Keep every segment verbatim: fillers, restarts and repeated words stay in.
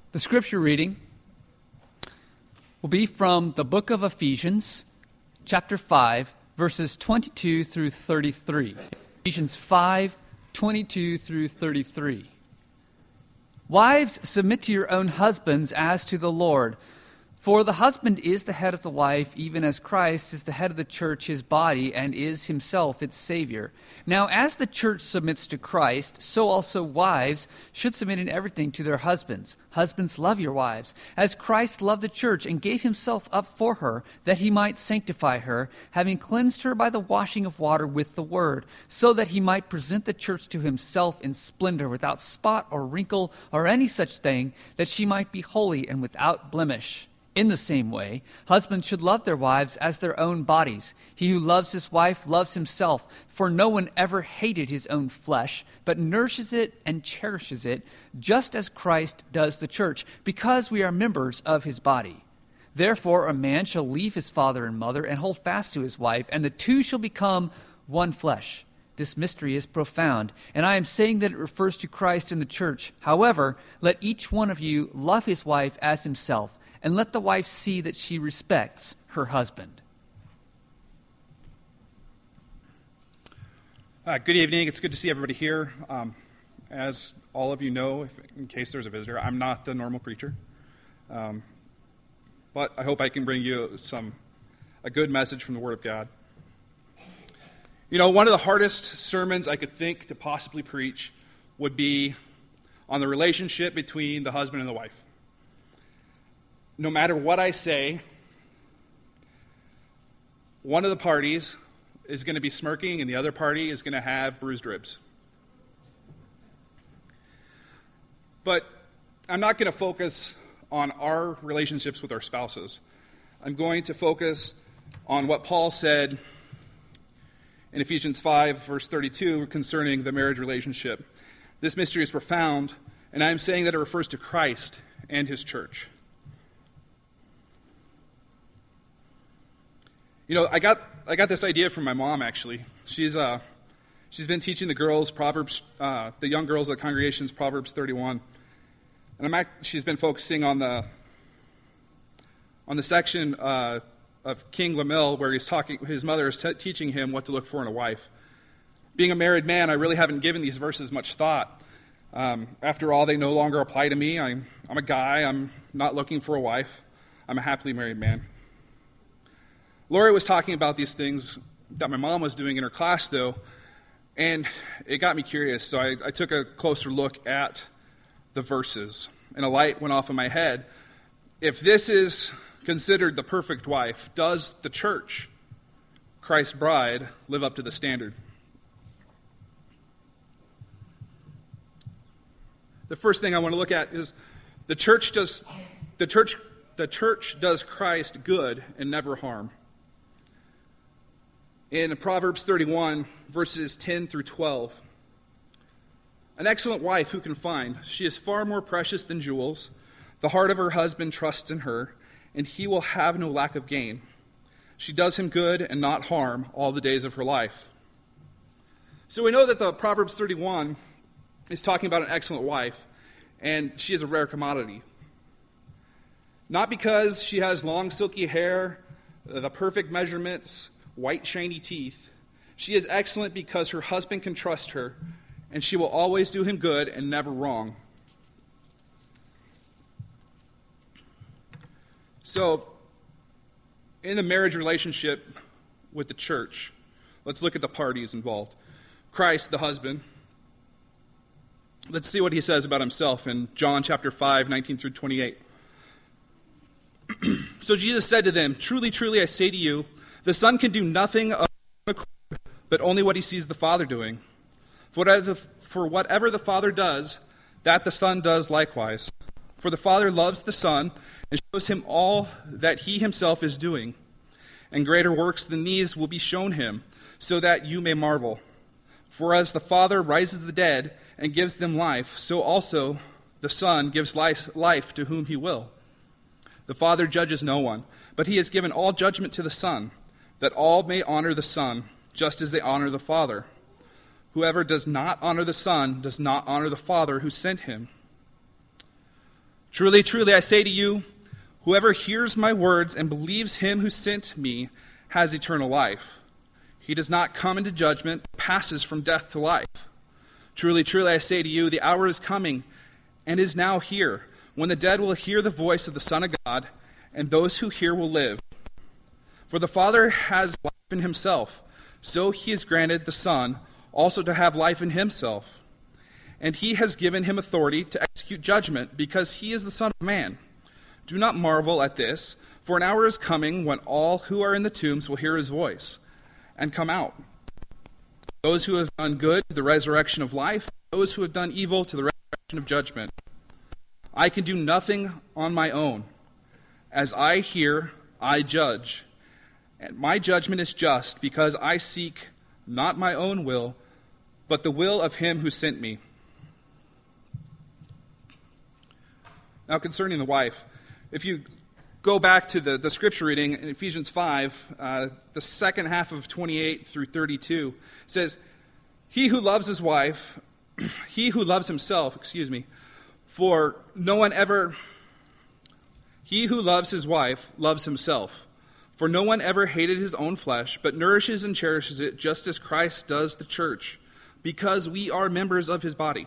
The scripture reading will be from the book of Ephesians, chapter five, verses twenty-two through thirty-three. Ephesians five, twenty-two through thirty-three. Wives, submit to your own husbands as to the Lord. For the husband is the head of the wife, even as Christ is the head of the church, his body, and is himself its Savior. Now, as the church submits to Christ, so also wives should submit in everything to their husbands. Husbands, love your wives, as Christ loved the church and gave himself up for her, that he might sanctify her, having cleansed her by the washing of water with the word, so that he might present the church to himself in splendor, without spot or wrinkle or any such thing, that she might be holy and without blemish. In the same way, husbands should love their wives as their own bodies. He who loves his wife loves himself, for no one ever hated his own flesh, but nourishes it and cherishes it, just as Christ does the church, because we are members of his body. Therefore, a man shall leave his father and mother and hold fast to his wife, and the two shall become one flesh. This mystery is profound, and I am saying that it refers to Christ and the church. However, let each one of you love his wife as himself, and let the wife see that she respects her husband. Uh, good evening. It's good to see everybody here. Um, as all of you know, if, in case there's a visitor, I'm not the normal preacher. Um, but I hope I can bring you some a good message from the Word of God. You know, one of the hardest sermons I could think to possibly preach would be on the relationship between the husband and the wife. No matter what I say, one of the parties is going to be smirking and the other party is going to have bruised ribs. But I'm not going to focus on our relationships with our spouses. I'm going to focus on what Paul said in Ephesians five, verse thirty-two, concerning the marriage relationship. This mystery is profound, and I'm saying that it refers to Christ and his church. You know, I got I got this idea from my mom, actually. She's uh, she's been teaching the girls Proverbs, uh, the young girls of the congregations, Proverbs thirty-one, and I'm act- she's been focusing on the on the section uh, of King Lemuel where he's talking. His mother is t- teaching him what to look for in a wife. Being a married man, I really haven't given these verses much thought. Um, after all, they no longer apply to me. I'm I'm a guy. I'm not looking for a wife. I'm a happily married man. Lori was talking about these things that my mom was doing in her class, though, and it got me curious. So I, I took a closer look at the verses, and a light went off in my head. If this is considered the perfect wife, does the church, Christ's bride, live up to the standard? The first thing I want to look at is the church does the church the church does Christ good and never harm. In Proverbs thirty-one, verses ten through twelve, an excellent wife who can find? She is far more precious than jewels. The heart of her husband trusts in her, and he will have no lack of gain. She does him good and not harm all the days of her life. So we know that the Proverbs thirty-one is talking about an excellent wife, and she is a rare commodity. Not because she has long, silky hair, the perfect measurements, white, shiny teeth. She is excellent because her husband can trust her, and she will always do him good and never wrong. So, in the marriage relationship with the church, let's look at the parties involved. Christ, the husband. Let's see what he says about himself in John chapter five, nineteen through twenty-eight. So Jesus said to them, "Truly, truly, I say to you, the Son can do nothing of his own accord, but only what he sees the Father doing. For whatever, for whatever the Father does, that the Son does likewise. For the Father loves the Son and shows him all that he himself is doing. And greater works than these will be shown him, so that you may marvel. For as the Father rises the dead and gives them life, so also the Son gives life, life to whom he will. The Father judges no one, but he has given all judgment to the Son, that all may honor the Son, just as they honor the Father. Whoever does not honor the Son does not honor the Father who sent him. Truly, truly, I say to you, whoever hears my words and believes him who sent me has eternal life. He does not come into judgment, but passes from death to life. Truly, truly, I say to you, the hour is coming and is now here, when the dead will hear the voice of the Son of God, and those who hear will live. For the Father has life in himself, so he has granted the Son also to have life in himself. And he has given him authority to execute judgment, because he is the Son of Man. Do not marvel at this, for an hour is coming when all who are in the tombs will hear his voice and come out. Those who have done good to the resurrection of life, those who have done evil to the resurrection of judgment. I can do nothing on my own. As I hear, I judge. And my judgment is just, because I seek not my own will, but the will of him who sent me. Now, concerning the wife, if you go back to the, the scripture reading in Ephesians five, uh, the second half of twenty-eight through thirty-two, it says, He who loves his wife, he who loves himself, excuse me, for no one ever, he who loves his wife loves himself. For no one ever hated his own flesh, but nourishes and cherishes it, just as Christ does the church, because we are members of his body.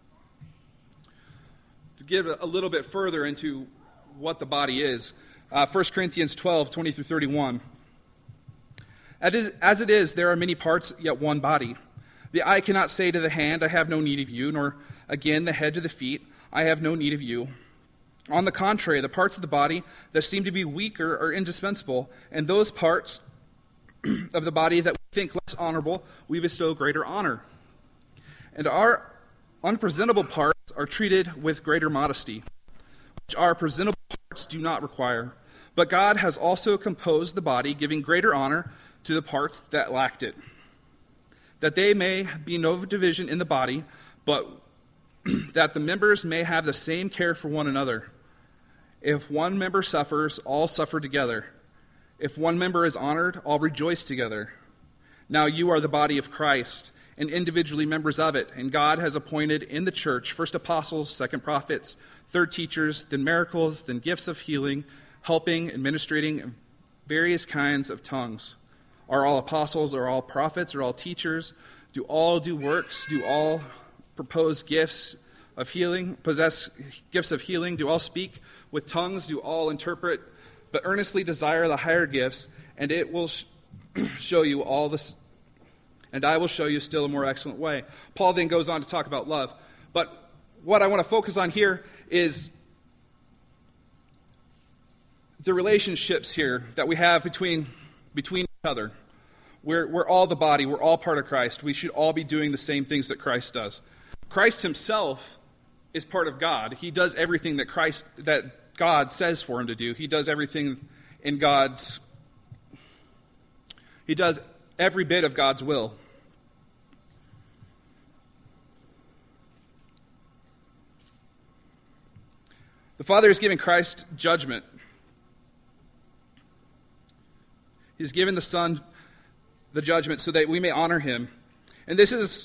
To give a little bit further into what the body is, uh, First Corinthians twelve, twenty through thirty-one. As it is, there are many parts, yet one body. The eye cannot say to the hand, I have no need of you, nor again the head to the feet, I have no need of you. On the contrary, the parts of the body that seem to be weaker are indispensable, and those parts of the body that we think less honorable, we bestow greater honor. And our unpresentable parts are treated with greater modesty, which our presentable parts do not require. But God has also composed the body, giving greater honor to the parts that lacked it, that they may be no division in the body, but that the members may have the same care for one another. If one member suffers, all suffer together. If one member is honored, all rejoice together. Now you are the body of Christ, and individually members of it, and God has appointed in the church first apostles, second prophets, third teachers, then miracles, then gifts of healing, helping, administrating various kinds of tongues. Are all apostles, are all prophets, are all teachers? Do all do works? Do all propose gifts of healing, possess gifts of healing? Do all speak with tongues? Do all interpret? But earnestly desire the higher gifts, and it will sh- show you all this, and I will show you still a more excellent way. Paul then goes on to talk about love. But what I want to focus on here is the relationships here that we have between, between each other. We're, we're all the body. We're all part of Christ. We should all be doing the same things that Christ does. Christ himself is part of God. He does everything that Christ, that God says for him to do. He does everything in God's, he does every bit of God's will. The Father is giving Christ judgment. He's given the Son the judgment so that we may honor him. And this is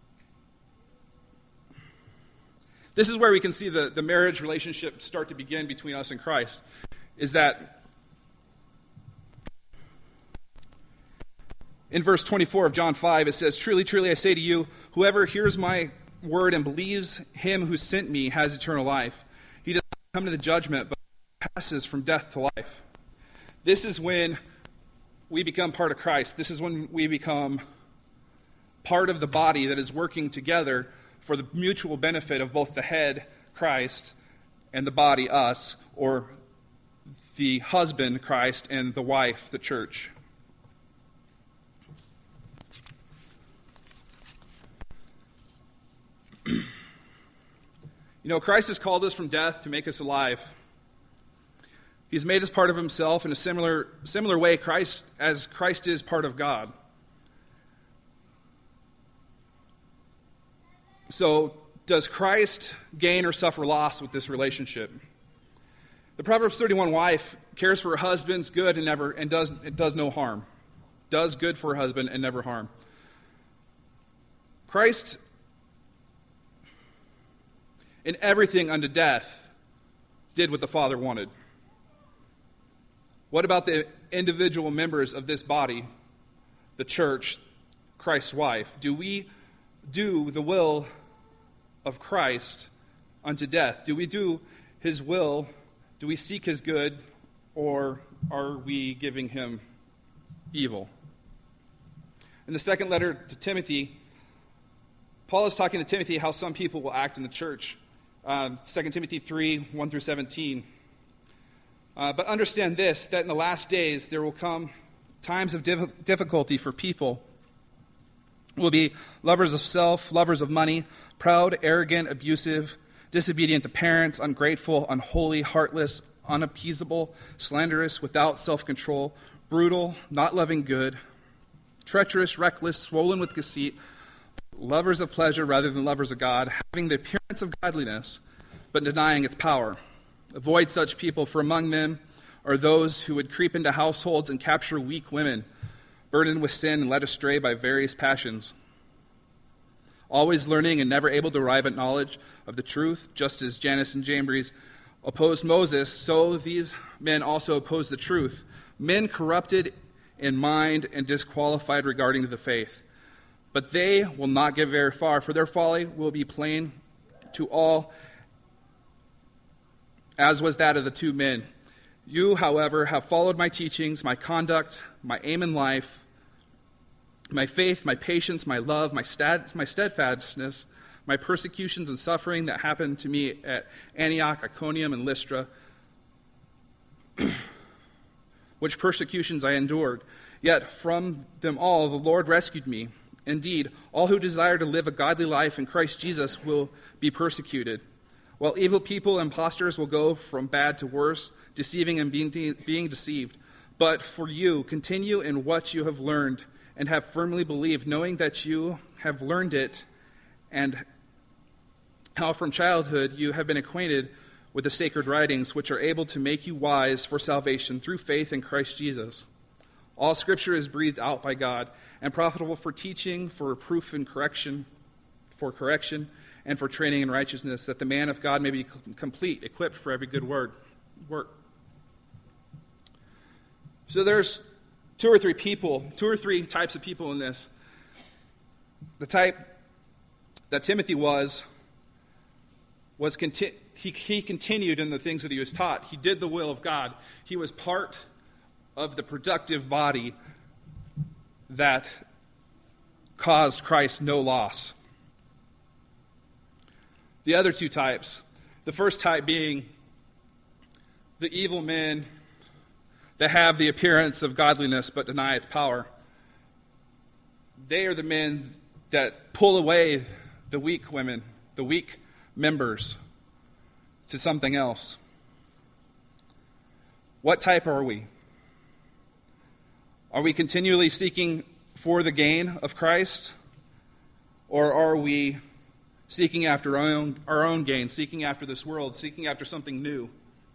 this is where we can see the, the marriage relationship start to begin between us and Christ, is that in verse twenty-four of John five, it says, Truly, truly, I say to you, whoever hears my word and believes him who sent me has eternal life. He does not come to the judgment, but passes from death to life. This is when we become part of Christ. This is when we become part of the body that is working together for the mutual benefit of both the head, Christ, and the body, us, or the husband, Christ, and the wife, the church. You know, Christ has called us from death to make us alive. He's made us part of himself in a similar similar way Christ as Christ is part of God. So, does Christ gain or suffer loss with this relationship? The Proverbs thirty-one wife cares for her husband's good and never and does it does no harm. Does good for her husband and never harm. Christ, in everything unto death, did what the Father wanted? What about the individual members of this body, the church, Christ's wife? Do we do the will of Christ unto death? Do we do his will? Do we seek his good, or are we giving him evil? In the second letter to Timothy, Paul is talking to Timothy how some people will act in the church. Uh, Second Timothy three, one through seventeen. Uh, but understand this, that in the last days there will come times of diff- difficulty for people who will be lovers of self, lovers of money, proud, arrogant, abusive, disobedient to parents, ungrateful, unholy, heartless, unappeasable, slanderous, without self-control, brutal, not loving good, treacherous, reckless, swollen with deceit, lovers of pleasure rather than lovers of God, having the appearance of godliness, but denying its power. Avoid such people, for among them are those who would creep into households and capture weak women, burdened with sin and led astray by various passions. Always learning and never able to arrive at knowledge of the truth, just as Jannes and Jambres opposed Moses, so these men also oppose the truth. Men corrupted in mind and disqualified regarding the faith. But they will not get very far, for their folly will be plain to all, as was that of the two men. You, however, have followed my teachings, my conduct, my aim in life, my faith, my patience, my love, my, stat, my steadfastness, my persecutions and suffering that happened to me at Antioch, Iconium, and Lystra, which persecutions I endured. Yet from them all the Lord rescued me. Indeed, all who desire to live a godly life in Christ Jesus will be persecuted, while evil people and impostors will go from bad to worse, deceiving and being, de- being deceived. But for you, continue in what you have learned and have firmly believed, knowing that you have learned it, and how from childhood you have been acquainted with the sacred writings, which are able to make you wise for salvation through faith in Christ Jesus. All Scripture is breathed out by God and profitable for teaching, for reproof and correction, for correction, and for training in righteousness, that the man of God may be complete, equipped for every good word, work. So there's two or three people, two or three types of people in this. The type that Timothy was, was conti- he, he continued in the things that he was taught. He did the will of God. He was part of the productive body that caused Christ no loss. The other two types, the first type being the evil men that have the appearance of godliness but deny its power. They are the men that pull away the weak women, the weak members, to something else. What type are we? Are we continually seeking for the gain of Christ? Or are we seeking after our own, our own gain, seeking after this world, seeking after something new?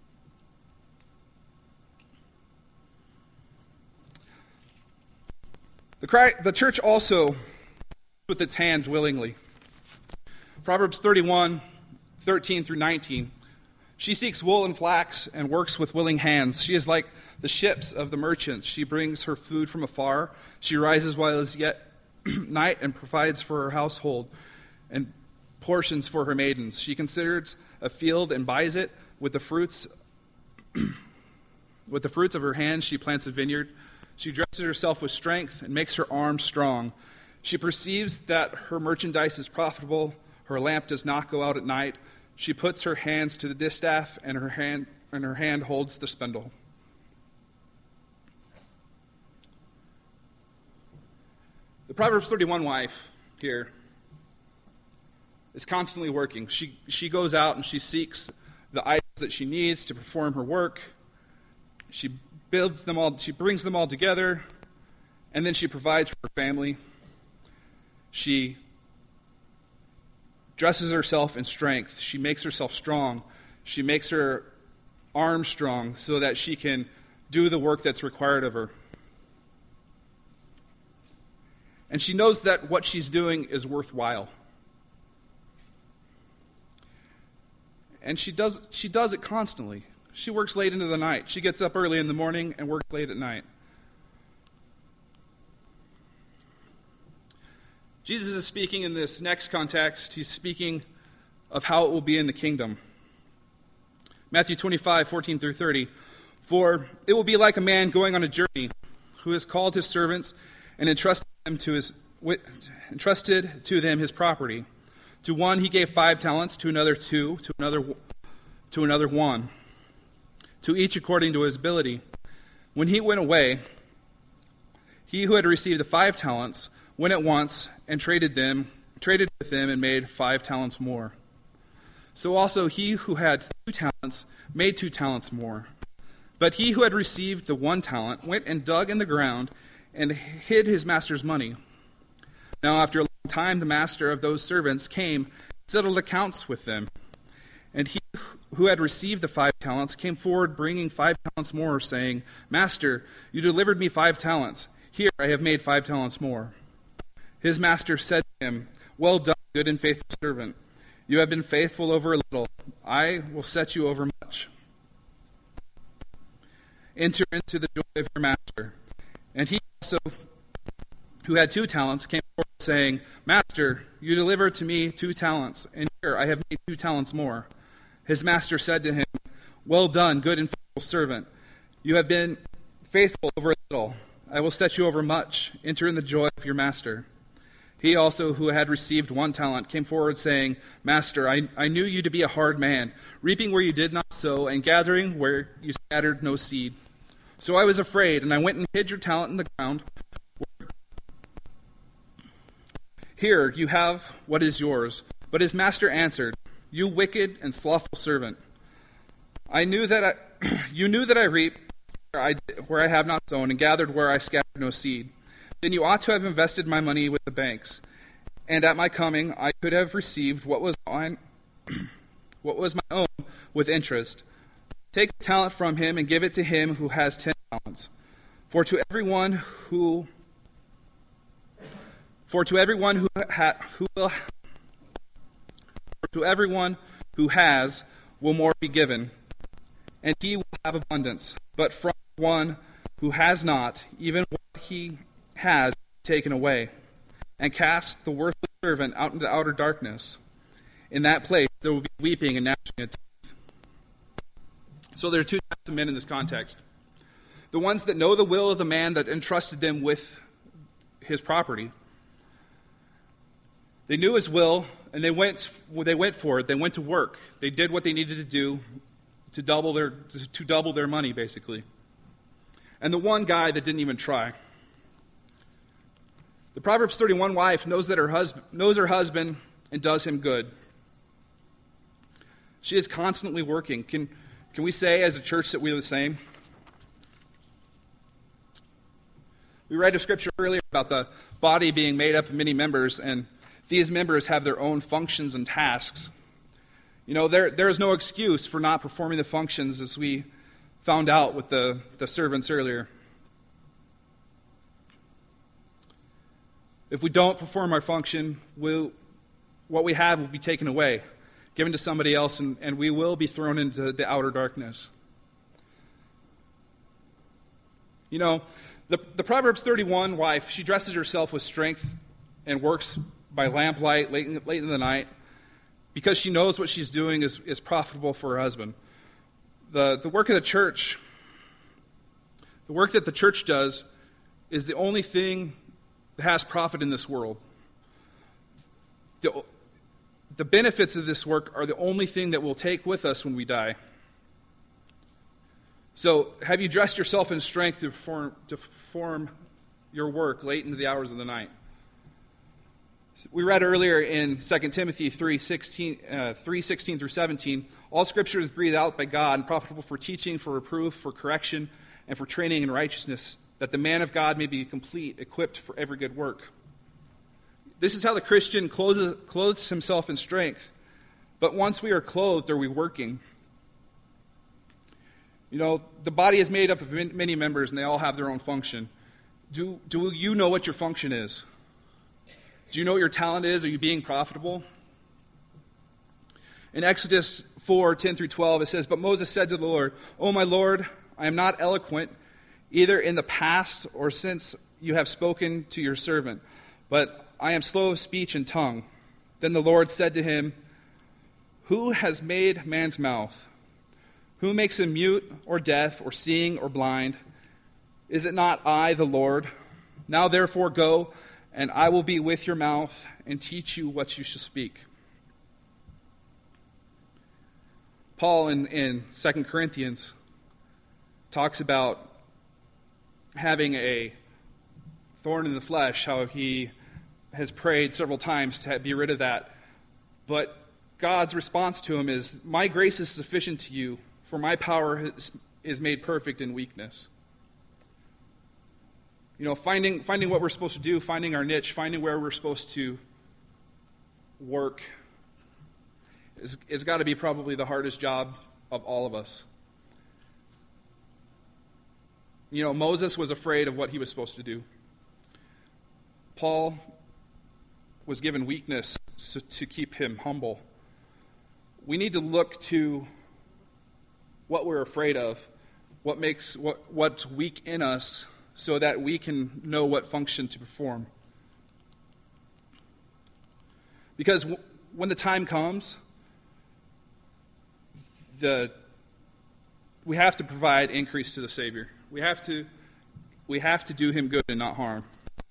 The, Christ, the church also with its hands willingly. Proverbs thirty-one, thirteen through nineteen. She seeks wool and flax and works with willing hands. She is like the ships of the merchants. She brings her food from afar. She rises while it is yet night and provides for her household and portions for her maidens. She considers a field and buys it. With the fruits with the fruits of her hands she plants a vineyard. She dresses herself with strength and makes her arms strong. She perceives that her merchandise is profitable. Her lamp does not go out at night. She puts her hands to the distaff, and her hand and her hand holds the spindle. The Proverbs thirty-one wife here is constantly working. She she goes out and she seeks the items that she needs to perform her work. She builds them all, she brings them all together, and then she provides for her family. She dresses herself in strength. She makes herself strong. She makes her arms strong so that she can do the work that's required of her. And she knows that what she's doing is worthwhile. and she does she does it constantly. She works late into the night. She gets up early in the morning and works late at night. Jesus is speaking in this next context. He's speaking of how it will be in the kingdom. Matthew twenty-five, fourteen through thirty. For it will be like a man going on a journey who has called his servants and entrusted them to his entrusted to them his property. To one he gave five talents, to another two, to another to another one, to each according to his ability. When he went away, he who had received the five talents went at once and traded them, traded with them, and made five talents more. So also he who had two talents made two talents more. But he who had received the one talent went and dug in the ground and hid his master's money. Now after a long time the master of those servants came and settled accounts with them. And he who had received the five talents came forward bringing five talents more, saying, Master, you delivered me five talents. Here I have made five talents more. His master said to him, Well done, good and faithful servant. You have been faithful over a little. I will set you over much. Enter into the joy of your master. And he also, who had two talents, came forward saying, Master, you delivered to me two talents, and here I have made two talents more. His master said to him, Well done, good and faithful servant. You have been faithful over a little. I will set you over much. Enter in the joy of your master. He also, who had received one talent, came forward saying, Master, I, I knew you to be a hard man, reaping where you did not sow, and gathering where you scattered no seed. So I was afraid, and I went and hid your talent in the ground. Here you have what is yours. But his master answered, You wicked and slothful servant. I knew that I, you knew that I reap where I, where I have not sown, and gathered where I scattered no seed. Then you ought to have invested my money with the banks, and at my coming I could have received what was mine, what was my own with interest. Take the talent from him and give it to him who has ten talents. For to everyone who, for to everyone who ha, who will, for to everyone who has will more be given, and he will have abundance. But from one who has not, even what he has taken away, and cast the worthless servant out into the outer darkness. In that place there will be weeping and gnashing of teeth. So there are two types of men in this context. The ones that know the will of the man that entrusted them with his property. They knew his will, and they went they went for it. They went to work. They did what they needed to do to double their to double their money, basically. And the one guy that didn't even try. The Proverbs thirty-one wife knows that her husband knows her husband and does him good. She is constantly working. Can can we say as a church that we're the same? We read a scripture earlier about the body being made up of many members, and these members have their own functions and tasks. You know, there there is no excuse for not performing the functions, as we found out with the, the servants earlier. If we don't perform our function, we'll, what we have will be taken away, given to somebody else, and, and we will be thrown into the outer darkness. You know, the, the Proverbs thirty-one wife, she dresses herself with strength and works by lamplight late in, late in the night because she knows what she's doing is, is profitable for her husband. The, the work of the church, the work that the church does is the only thing that has profit in this world. The, the benefits of this work are the only thing that we'll take with us when we die. So, have you dressed yourself in strength to perform, to perform your work late into the hours of the night? We read earlier in Second Timothy three sixteen through seventeen, all Scripture is breathed out by God and profitable for teaching, for reproof, for correction, and for training in righteousness, that the man of God may be complete, equipped for every good work. This is how the Christian clothes, clothes himself in strength. But once we are clothed, are we working? You know, the body is made up of many members, and they all have their own function. Do, do you know what your function is? Do you know what your talent is? Are you being profitable? In Exodus four, ten through twelve, it says, "But Moses said to the Lord, 'O my Lord, I am not eloquent, either in the past or since you have spoken to your servant, but I am slow of speech and tongue.' Then the Lord said to him, 'Who has made man's mouth? Who makes him mute or deaf or seeing or blind? Is it not I, the Lord? Now therefore go, and I will be with your mouth and teach you what you shall speak.'" Paul in, in Second Corinthians talks about having a thorn in the flesh, how he has prayed several times to be rid of that. But God's response to him is, "My grace is sufficient to you, for my power is made perfect in weakness." You know, finding finding what we're supposed to do, finding our niche, finding where we're supposed to work, is, is got to be probably the hardest job of all of us. You know, Moses was afraid of what he was supposed to do. Paul was given weakness to, to keep him humble. We need to look to what we're afraid of, what makes what what's weak in us, so that we can know what function to perform. Because w- when the time comes, the we have to provide increase to the Savior. We have to we have to do him good and not harm.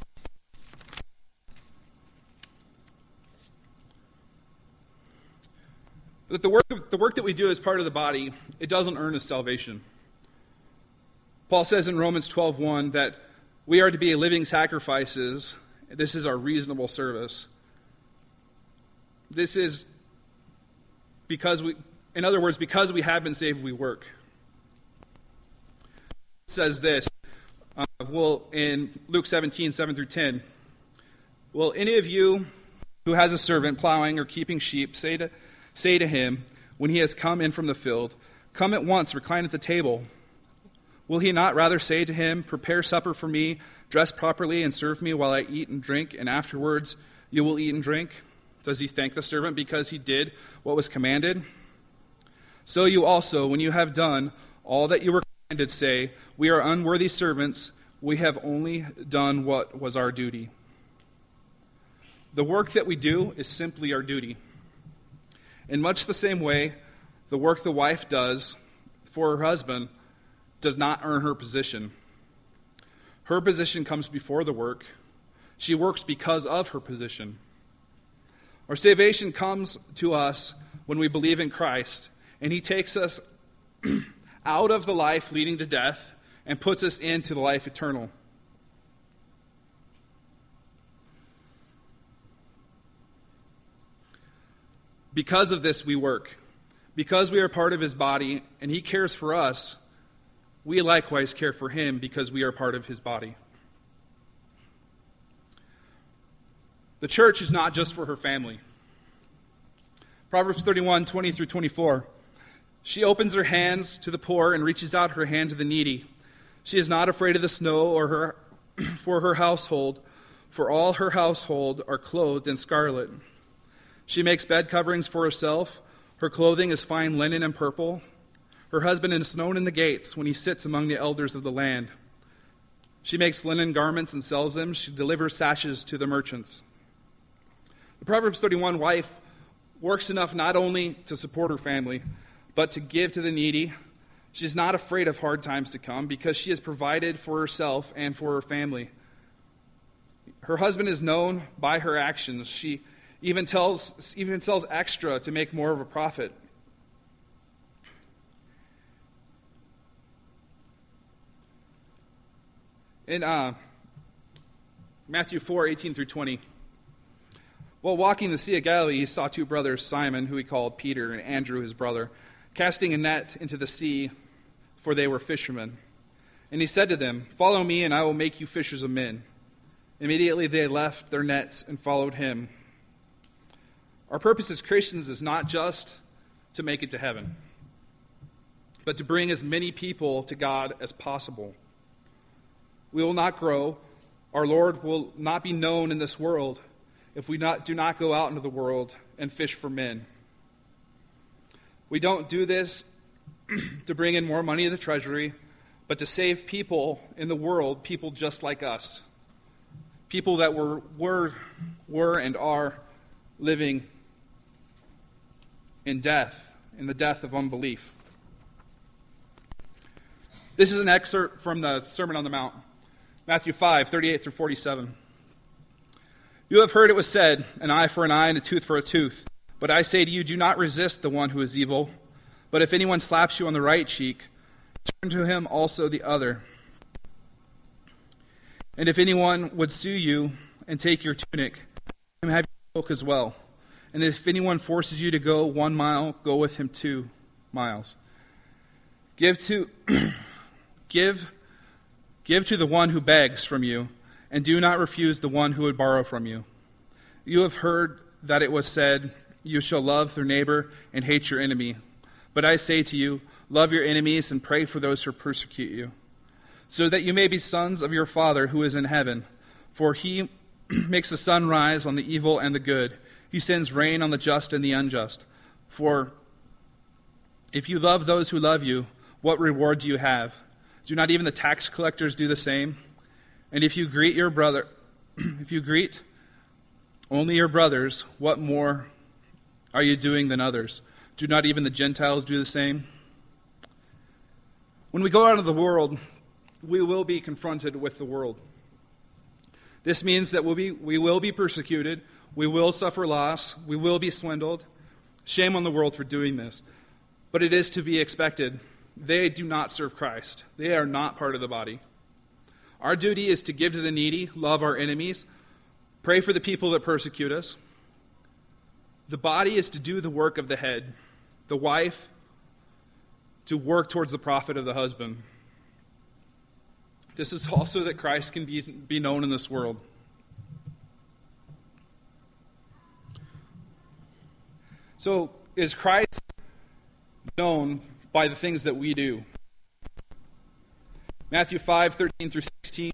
But the work of, the work that we do as part of the body, it doesn't earn us salvation. Paul says in Romans twelve one that we are to be living sacrifices. This is our reasonable service. This is because we, in other words, because we have been saved, we work. It says this, uh, well, in Luke seventeen, seven through ten, "Will any of you who has a servant plowing or keeping sheep say to, say to him, when he has come in from the field, 'Come at once, recline at the table'? Will he not rather say to him, 'Prepare supper for me, dress properly, and serve me while I eat and drink, and afterwards you will eat and drink'? Does he thank the servant because he did what was commanded? So you also, when you have done all that you were commanded, say, 'We are unworthy servants, we have only done what was our duty.'" The work that we do is simply our duty. In much the same way, the work the wife does for her husband does not earn her position. Her position comes before the work. She works because of her position. Our salvation comes to us when we believe in Christ, and he takes us out of the life leading to death and puts us into the life eternal. Because of this, we work. Because we are part of his body and he cares for us, we likewise care for him because we are part of his body. The church is not just for her family. Proverbs thirty-one, twenty through twenty-four. "She opens her hands to the poor and reaches out her hand to the needy. She is not afraid of the snow or her for her household, for all her household are clothed in scarlet. She makes bed coverings for herself. Her clothing is fine linen and purple. Her husband is known in the gates when he sits among the elders of the land. She makes linen garments and sells them. She delivers sashes to the merchants." The Proverbs thirty-one wife works enough not only to support her family, but to give to the needy. She's not afraid of hard times to come because she has provided for herself and for her family. Her husband is known by her actions. She even tells, even sells extra to make more of a profit. In uh, Matthew four, eighteen through twenty, while walking the Sea of Galilee, he saw two brothers, Simon, who he called Peter, and Andrew, his brother, casting a net into the sea, for they were fishermen. And he said to them, "Follow me, and I will make you fishers of men." Immediately they left their nets and followed him. Our purpose as Christians is not just to make it to heaven, but to bring as many people to God as possible. We will not grow. Our Lord will not be known in this world if we not, do not go out into the world and fish for men. We don't do this to bring in more money to the treasury, but to save people in the world, people just like us. People that were, were, were and are living in death, in the death of unbelief. This is an excerpt from the Sermon on the Mount, Matthew five, thirty-eight through forty-seven. You have heard it was said, an eye for an eye and a tooth for a tooth. But I say to you, do not resist the one who is evil. But if anyone slaps you on the right cheek, turn to him also the other. And if anyone would sue you and take your tunic, let him have your cloak as well. And if anyone forces you to go one mile, go with him two miles. Give to give give to the one who begs from you, and do not refuse the one who would borrow from you. You have heard that it was said, you shall love your neighbor and hate your enemy. But I say to you, love your enemies and pray for those who persecute you, so that you may be sons of your Father who is in heaven. For he makes the sun rise on the evil and the good. He sends rain on the just and the unjust. For if you love those who love you, what reward do you have? Do not even the tax collectors do the same? And if you greet your brother, if you greet only your brothers, what more are you doing than others? Do not even the Gentiles do the same? When we go out into the world, we will be confronted with the world. This means that we'll be, we will be persecuted, we will suffer loss, we will be swindled. Shame on the world for doing this. But it is to be expected. They do not serve Christ. They are not part of the body. Our duty is to give to the needy, love our enemies, pray for the people that persecute us. The body is to do the work of the head. The wife to work towards the profit of the husband. This is also that Christ can be, be known in this world. So, is Christ known by the things that we do? Matthew five, thirteen through sixteen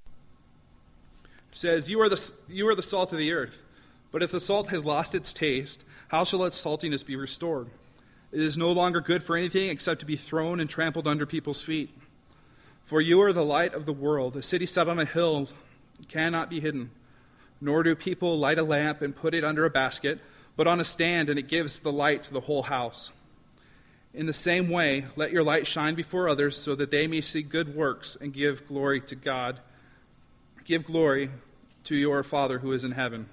says, you are the you are the salt of the earth. But if the salt has lost its taste, how shall its saltiness be restored? It is no longer good for anything except to be thrown and trampled under people's feet. For you are the light of the world. A city set on a hill cannot be hidden. Nor do people light a lamp and put it under a basket, but on a stand, and it gives the light to the whole house. In the same way, let your light shine before others, so that they may see good works and give glory to God. Give glory to your Father who is in heaven.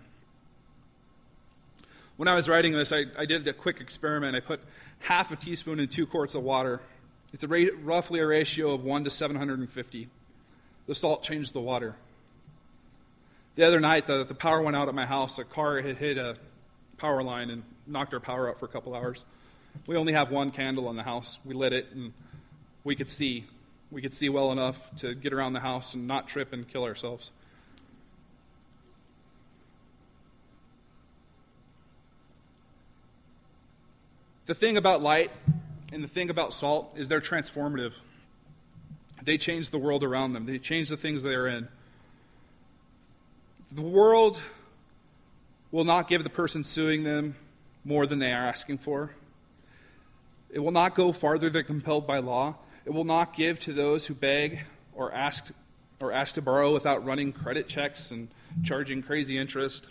When I was writing this, I, I did a quick experiment. I put half a teaspoon in two quarts of water. It's a ra- roughly a ratio of one to seven hundred fifty. The salt changed the water. The other night, the, the power went out at my house. A car had hit a power line and knocked our power out for a couple hours. We only have one candle in the house. We lit it, and we could see. We could see well enough to get around the house and not trip and kill ourselves. The thing about light and the thing about salt is they're transformative. They change the world around them. They change the things they're in. The world will not give the person suing them more than they are asking for. It will not go farther than compelled by law. It will not give to those who beg or ask or ask to borrow without running credit checks and charging crazy interest.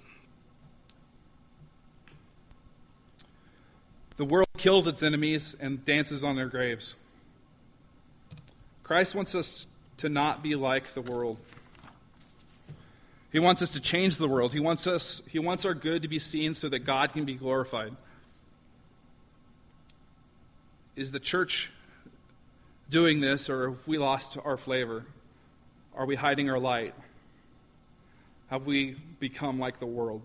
The world kills its enemies and dances on their graves. Christ wants us to not be like the world. He wants us to change the world. He wants us, he wants our good to be seen so that God can be glorified. Is the church doing this, or have we lost our flavor? Are we hiding our light? Have we become like the world?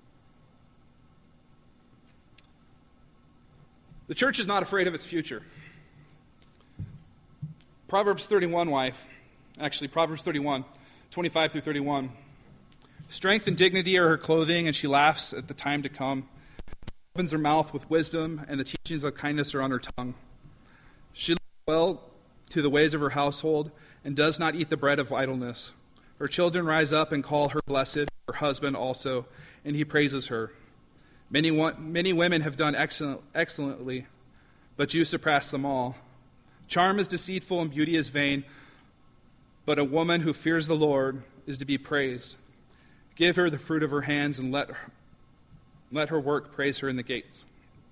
The church is not afraid of its future. Proverbs thirty-one, wife, actually Proverbs thirty-one, twenty-five through thirty-one. Strength and dignity are her clothing, and she laughs at the time to come. She opens her mouth with wisdom, and the teachings of kindness are on her tongue. She looks well to the ways of her household, and does not eat the bread of idleness. Her children rise up and call her blessed, her husband also, and he praises her. Many many women have done excellent, excellently, but you surpass them all. Charm is deceitful and beauty is vain, but a woman who fears the Lord is to be praised. Give her the fruit of her hands and let her, let her work praise her in the gates.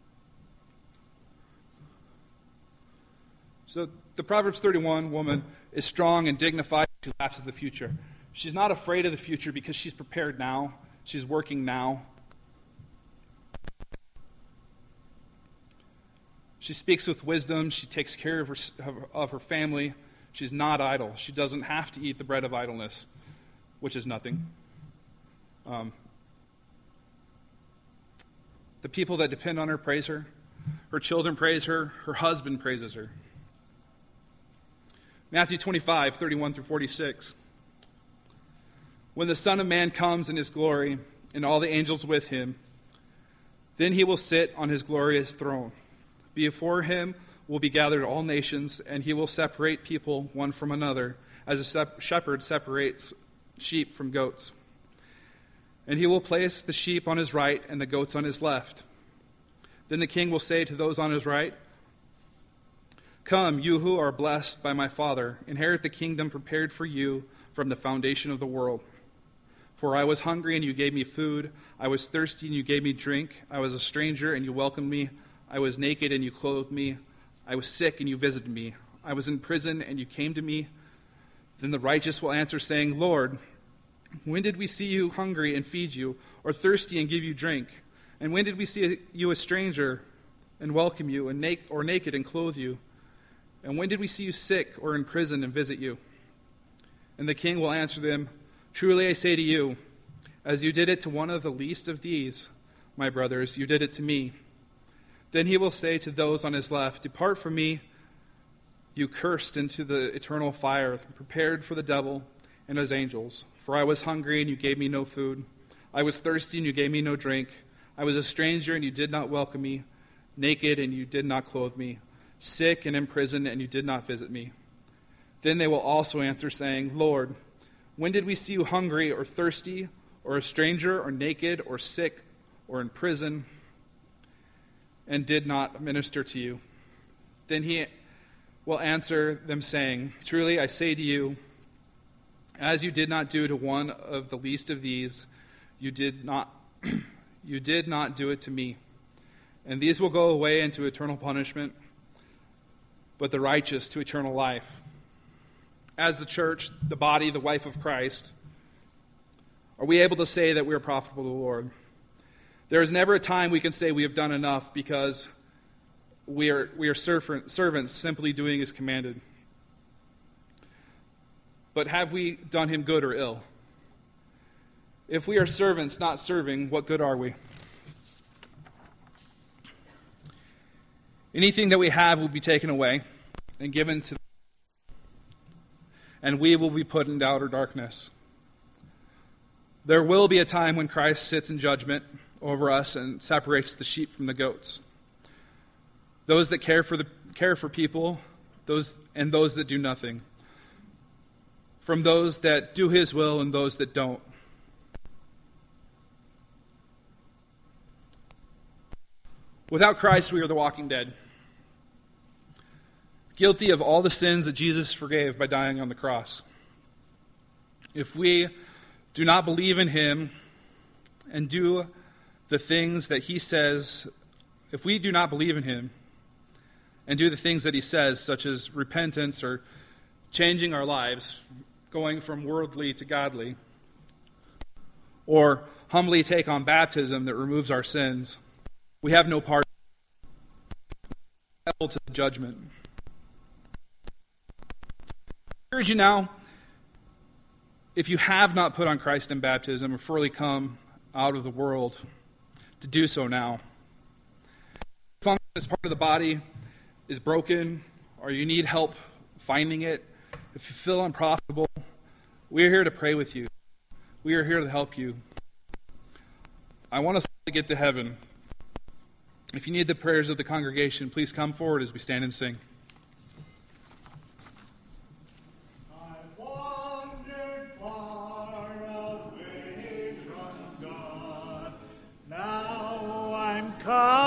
So the Proverbs thirty-one woman is strong and dignified. She laughs at the future. She's not afraid of the future because she's prepared now. She's working now. She speaks with wisdom. She takes care of her, of her family. She's not idle. She doesn't have to eat the bread of idleness, which is nothing. Um, the people that depend on her praise her. Her children praise her. Her husband praises her. Matthew twenty-five, thirty-one through forty-six. When the Son of Man comes in his glory, and all the angels with him, then he will sit on his glorious throne. Before him will be gathered all nations, and he will separate people one from another, as a sep- shepherd separates sheep from goats. And he will place the sheep on his right and the goats on his left. Then the king will say to those on his right, "Come, you who are blessed by my Father, inherit the kingdom prepared for you from the foundation of the world. For I was hungry, and you gave me food. I was thirsty, and you gave me drink. I was a stranger, and you welcomed me. I was naked, and you clothed me. I was sick, and you visited me. I was in prison, and you came to me." Then the righteous will answer, saying, "Lord, when did we see you hungry and feed you, or thirsty and give you drink? And when did we see you a stranger and welcome you, and na- or naked and clothe you? And when did we see you sick or in prison and visit you?" And the king will answer them, "Truly I say to you, as you did it to one of the least of these, my brothers, you did it to me." Then he will say to those on his left, "Depart from me, you cursed, into the eternal fire, prepared for the devil and his angels. For I was hungry, and you gave me no food. I was thirsty, and you gave me no drink. I was a stranger, and you did not welcome me. Naked, and you did not clothe me. Sick and in prison, and you did not visit me." Then they will also answer, saying, "Lord, when did we see you hungry or thirsty, or a stranger, or naked, or sick, or in prison, and did not minister to you?" Then he will answer them, saying, "Truly I say to you, as you did not do to one of the least of these, you did not you did not do it to me. And these will go away into eternal punishment, but the righteous to eternal life." As the church, the body, the wife of Christ, are we able to say that we are profitable to the Lord? There is never a time we can say we have done enough, because we are we are servants simply doing as commanded. But have we done him good or ill? If we are servants not serving, what good are we? Anything that we have will be taken away and given to, and we will be put into outer darkness. There will be a time when Christ sits in judgment over us and separates the sheep from the goats. Those that care for the care for people, those and those that do nothing. From those that do his will and those that don't. Without Christ, we are the walking dead, guilty of all the sins that Jesus forgave by dying on the cross. If we do not believe in him and do the things that he says, if we do not believe in him and do the things that he says, such as repentance or changing our lives, going from worldly to godly, or humbly take on baptism that removes our sins, we have no part to the judgment. I urge you now, if you have not put on Christ in baptism or fully come out of the world, to do so now. If function as part of the body is broken, or you need help finding it, if you feel unprofitable, we are here to pray with you. We are here to help you. I want us to get to heaven. If you need the prayers of the congregation, please come forward as we stand and sing.